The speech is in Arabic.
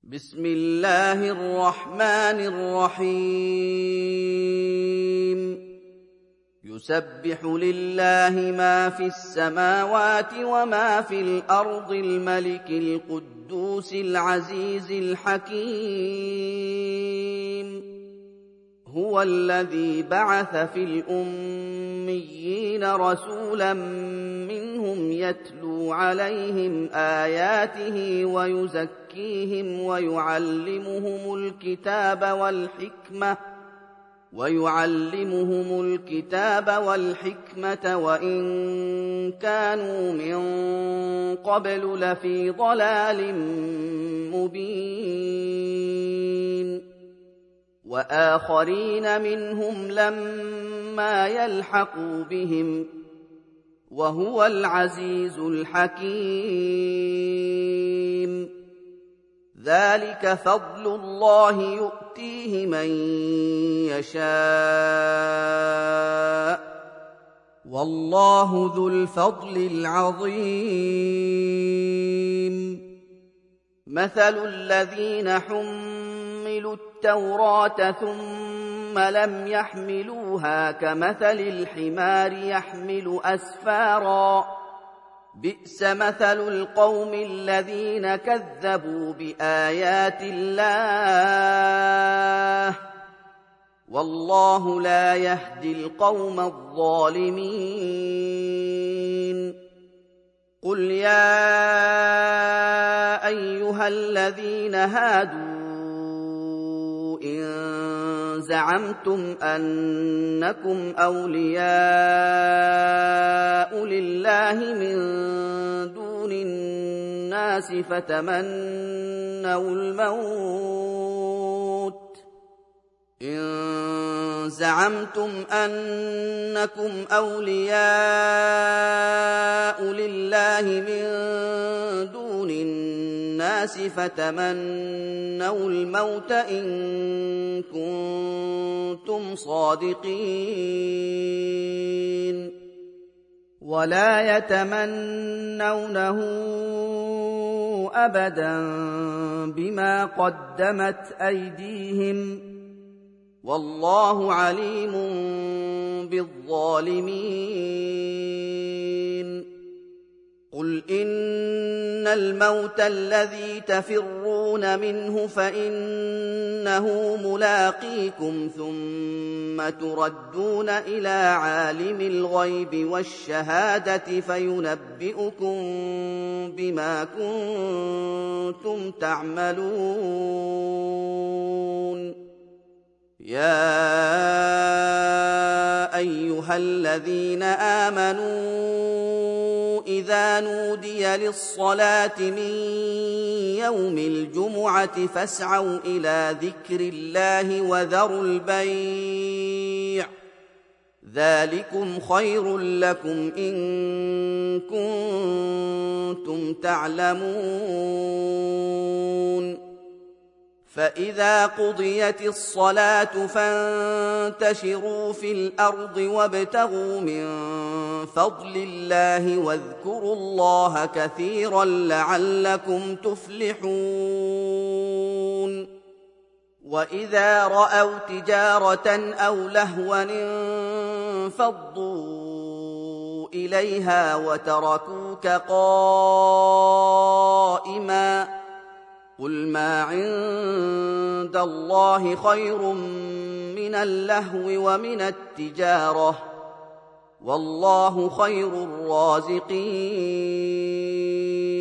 بسم الله الرحمن الرحيم يسبح لله ما في السماوات وما في الأرض الملك القدوس العزيز الحكيم هو الذي بعث في الأميين رسولا منهم يتلو عليهم آياته ويزكيهم ويعلمهم الكتاب والحكمة وإن كانوا من قبل لفي ضلال مبين وآخرين منهم لما يلحقوا بهم وهو العزيز الحكيم ذلك فضل الله يؤتيه من يشاء والله ذو الفضل العظيم مثل الذين حملوا التوراة ثم لم يحملوها كمثل الحمار يحمل أسفارا بئس مثل القوم الذين كذبوا بآيات الله والله لا يهدي القوم الظالمين قل يا أيها الذين هادوا إن زعمتم أنكم أولياء لله من دون الناس فتمنوا الموت إن كنتم صادقين ولا يتمنونه أبدا بما قدمت أيديهم والله عليم بالظالمين قل إن الموت الذي تفرون منه فإنه ملاقيكم ثم تردون إلى عالم الغيب والشهادة فينبئكم بما كنتم تعملون يا أيها الذين آمنوا إذا نودي للصلاة من يوم الجمعة فاسعوا إلى ذكر الله وذروا البيع ذلكم خير لكم إن كنتم تعلمون فإذا قضيت الصلاة فانتشروا في الأرض وابتغوا من فضل الله واذكروا الله كثيرا لعلكم تفلحون وإذا رأوا تجارة أو لهوا انفضوا إليها وتركوك قائما قل ما عند الله خير من اللهو ومن التجارة والله خير الرازقين